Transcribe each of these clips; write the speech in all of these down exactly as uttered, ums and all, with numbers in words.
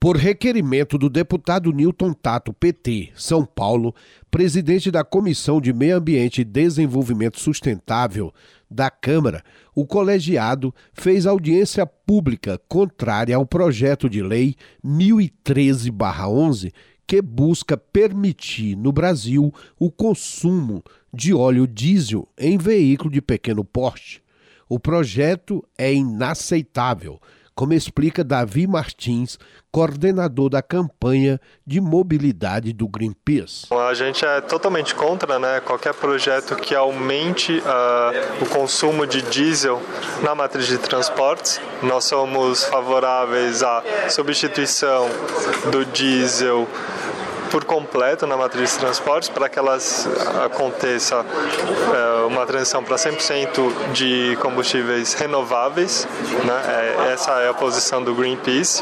Por requerimento do deputado Newton Tato, P T, São Paulo, presidente da Comissão de Meio Ambiente e Desenvolvimento Sustentável da Câmara, o colegiado fez audiência pública contrária ao projeto de lei mil e treze barra onze, que busca permitir no Brasil o consumo de óleo diesel em veículo de pequeno porte. O projeto é inaceitável, como explica Davi Martins, coordenador da campanha de mobilidade do Greenpeace. A gente é totalmente contra, né, qualquer projeto que aumente uh, o consumo de diesel na matriz de transportes. Nós somos favoráveis à substituição do diesel por completo na matriz de transportes, para que elas aconteça é, uma transição para cem por cento de combustíveis renováveis, né? É, essa é a posição do Greenpeace.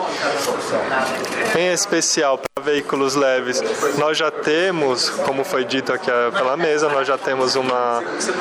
Em especial para veículos leves, nós já temos, como foi dito aqui pela mesa, nós já temos uma...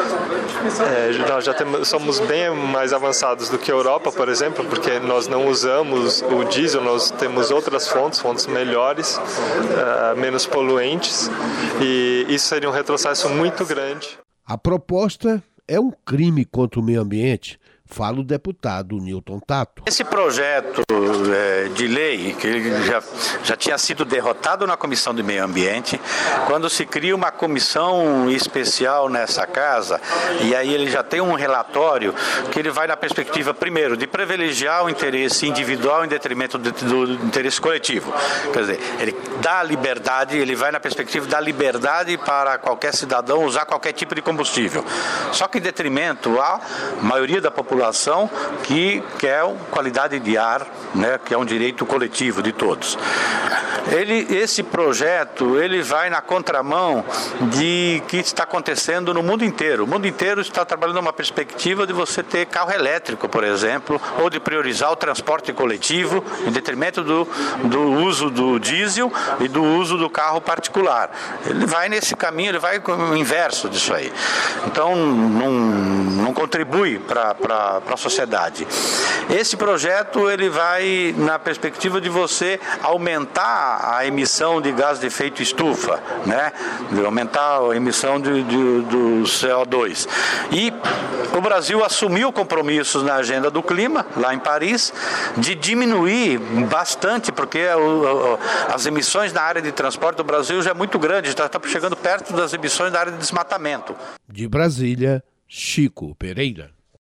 É, nós já temos, somos bem mais avançados do que a Europa, por exemplo, porque nós não usamos o diesel, nós temos outras fontes, fontes melhores, é, menos poluentes, e isso seria um retrocesso muito grande. A proposta é um crime contra o meio ambiente, fala o deputado Newton Tato. Esse projeto é, de lei, que ele já, já tinha sido derrotado na Comissão de Meio Ambiente, quando se cria uma comissão especial nessa casa, e aí ele já tem um relatório que ele vai na perspectiva, primeiro, de privilegiar o interesse individual em detrimento do, do interesse coletivo. Quer dizer, ele dá a liberdade, ele vai na perspectiva da liberdade para qualquer cidadão usar qualquer tipo de combustível. Só que em detrimento à maioria da população que quer qualidade de ar, né, que é um direito coletivo de todos. Ele, esse projeto ele vai na contramão de que está acontecendo no mundo inteiro. O mundo inteiro está trabalhando numa perspectiva de você ter carro elétrico, por exemplo, ou de priorizar o transporte coletivo em detrimento do, do uso do diesel e do uso do carro particular. Ele vai nesse caminho, ele vai com o inverso disso aí. Então, não, não contribui para para a sociedade. Esse projeto ele vai na perspectiva de você aumentar a emissão de gás de efeito estufa, né? De aumentar a emissão de, de, do C O dois. E o Brasil assumiu compromissos na agenda do clima, lá em Paris, de diminuir bastante, porque o, o, as emissões na área de transporte do Brasil já é muito grande, já está chegando perto das emissões da área de desmatamento. De Brasília, Chico Pereira.